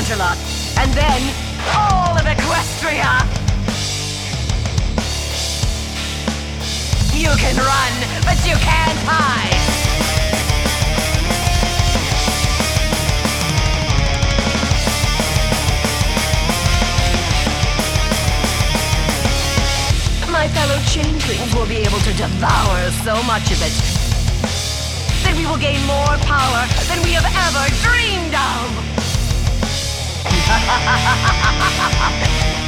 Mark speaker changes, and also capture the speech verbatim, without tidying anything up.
Speaker 1: Angela, and then all of Equestria. You can run, but you can't hide. My fellow changelings will be able to devour so much of it that we will gain more power than we have ever dreamed of.